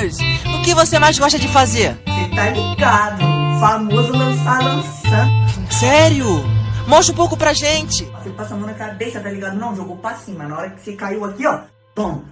Good! O que você mais gosta de fazer? Cê tá ligado, famoso lançando. Sério? Mostra um pouco pra gente. Você passa a mão na cabeça, tá ligado? Não, jogou pra cima. Na hora que você caiu aqui, ó, tom.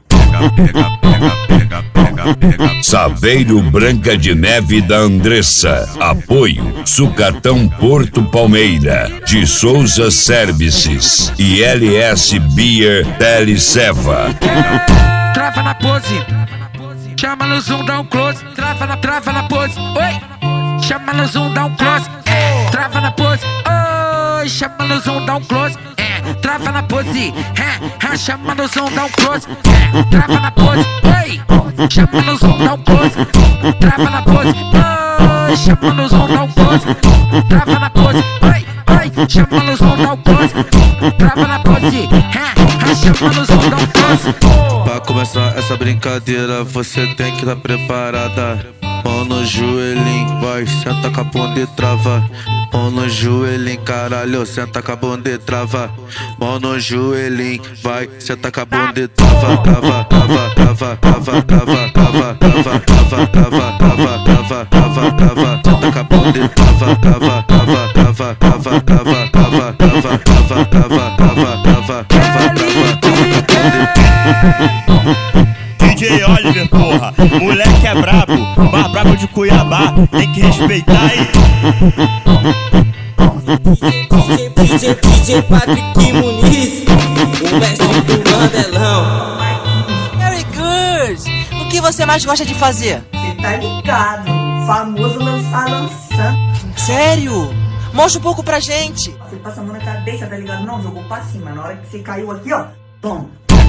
Saveiro Branca de Neve da Andressa. Apoio Sucatão Porto Palmeira, de Souza Services e LS Beer Teleceva. Trava na pose, chama no zoom, dá um close. Trava na pose, oi. Chama no zoom, dá um close. Trava na pose, oi. Chama no zoom, dá um close. Trava na pose, chama no zoom, dá um close. Trava na pose, oi. Chama no zoom, dá um close. Trava na pose, oi. Chama no zoom, dá um close. Trava na pose, oi. Chama no zoom, dá um close. Trava na pose, chama no zoom, dá um close. Pra começar essa brincadeira, você tem que estar preparada. Mão no joelhinho, vai, senta com a bunda e trava. Mão no joelhinho, caralho, senta com a bunda e trava. Mão no joelhinho, vai, senta com a bunda e trava. Trava, trava, trava, trava, trava, trava, trava, trava, trava, trava, trava, trava, trava. Senta com a bunda e trava, trava, trava, trava, trava, trava, trava, trava, trava, trava, trava, trava, trava. DJ Oliver, porra, moleque é brabo, mais brabo de Cuiabá, tem que respeitar aí. DJ Patrick Muniz, o mestre do Mandelão. Very good! O que você mais gosta de fazer? Cê tá ligado, famoso lançando. Sério? Mostra um pouco pra gente. Você passa a mão na cabeça, tá ligado? Não, jogou pra cima. Na hora que você caiu aqui, ó, tom.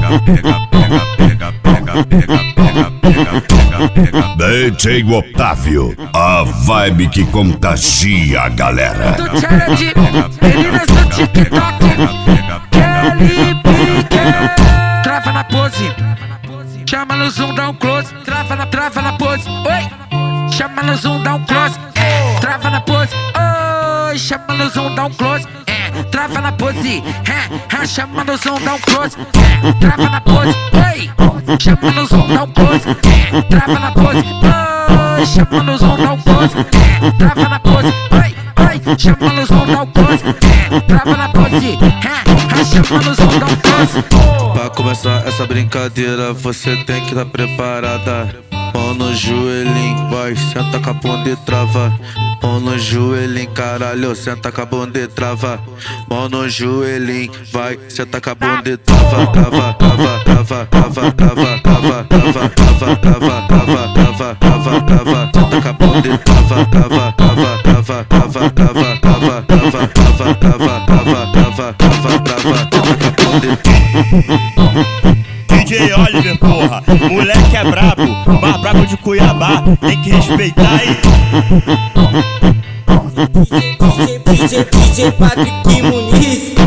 DJ Otávio, a vibe que contagia a galera. Do challenge, meninas do TikTok, Kelly Pique. Trava na pose, chama no zoom, dá um close. Trava na pose, oi. Chama no zoom, dá um close. Trava na pose, oi. Chama no zoom, dá um close. Trava na pose, chama no zoom, dá um close. Trava na pose, oi. Chama no zoom, dá um close. Trava na pose, oi. Chama no zoom, dá um close. Trava na pose, oi. Chama no zoom, dá um close. Trava na pose, chama no zoom, dá um close. Pra começar essa brincadeira, você tem que estar preparada. Mão no joelhinho, vai, senta com a bunda e trava. Mão no joelhinho, caralho, senta com a bunda e trava. Mão no joelhinho, vai, senta com a bunda e trava. Trava, trava, trava, trava, trava, trava, trava, trava, trava, trava, trava, trava, trava. Senta com a bunda e trava, trava, trava, trava, trava, trava, trava, trava, trava, trava, trava, trava, trava, trava. Senta com a bunda e DJ Oliver, porra, moleque é brabo, mais brabo de Cuiabá, tem que respeitar aí. DJ Patrick Muniz.